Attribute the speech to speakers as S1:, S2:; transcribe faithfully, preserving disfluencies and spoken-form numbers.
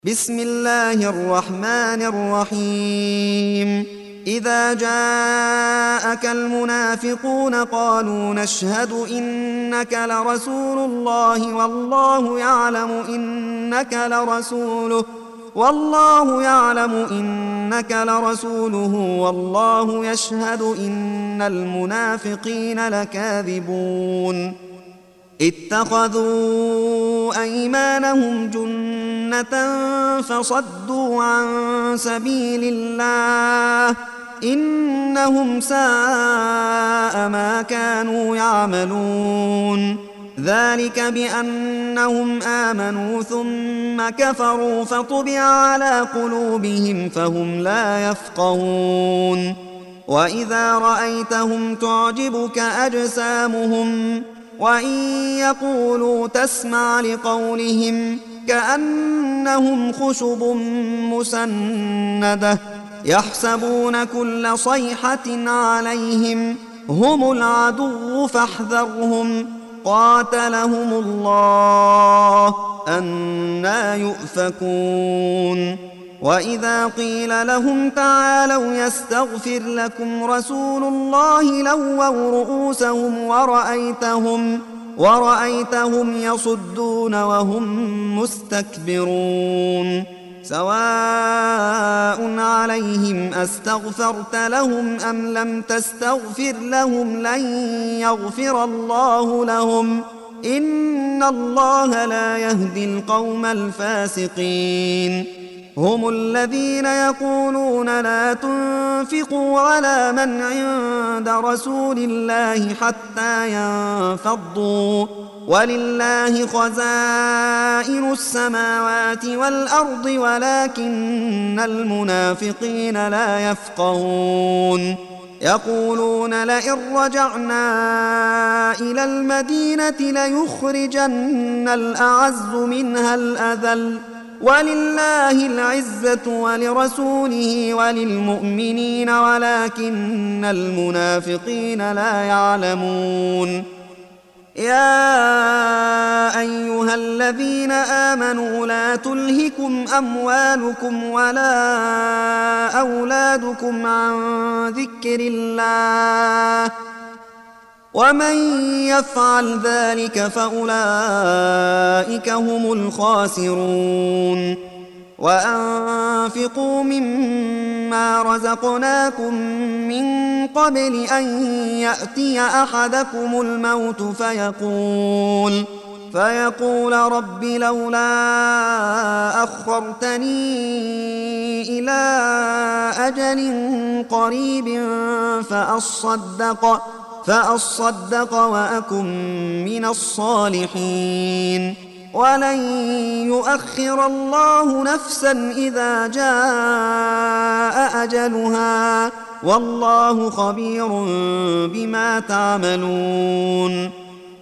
S1: بسم الله الرحمن الرحيم إذا جاءك المنافقون قالوا نشهد إنك لرسول الله والله يعلم إنك لرسوله والله يعلم إنك لرسوله والله يشهد إن المنافقين لكاذبون اتخذوا أيمانهم جنة فصدوا عن سبيل الله إنهم ساء ما كانوا يعملون ذلك بأنهم آمنوا ثم كفروا فطبع على قلوبهم فهم لا يفقهون وإذا رأيتهم تعجبك أجسامهم وإن يقولوا تسمع لقولهم كأنهم خشب مسندة يحسبون كل صيحة عليهم هم العدو فاحذرهم قاتلهم الله أنى يؤفكون وإذا قيل لهم تعالوا يستغفر لكم رسول الله لووا رؤوسهم ورأيتهم, ورأيتهم يصدون وهم مستكبرون سواء عليهم أستغفرت لهم أم لم تستغفر لهم لن يغفر الله لهم إن الله لا يهدي القوم الفاسقين هم الذين يقولون لا تنفقوا على من عند رسول الله حتى ينفضوا ولله خزائن السماوات والأرض ولكن المنافقين لا يفقهون يقولون لئن رجعنا إلى المدينة ليخرجن الأعز منها الأذل ولله العزة ولرسوله وللمؤمنين ولكن المنافقين لا يعلمون يا أيها الذين آمنوا لا تلهكم أموالكم ولا أولادكم عن ذكر الله ومن يفعل ذلك فأولئك هم الخاسرون وأنفقوا مما رزقناكم من قبل أن يأتي أحدكم الموت فيقول فيقول رب لولا أخرتني إلى أجل قريب فأصدق فأصدق وأكن من الصالحين ولن يؤخر الله نفسا إذا جاء أجلها والله خبير بما تعملون